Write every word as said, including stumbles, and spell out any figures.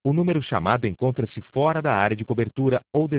O número chamado encontra-se fora da área de cobertura ou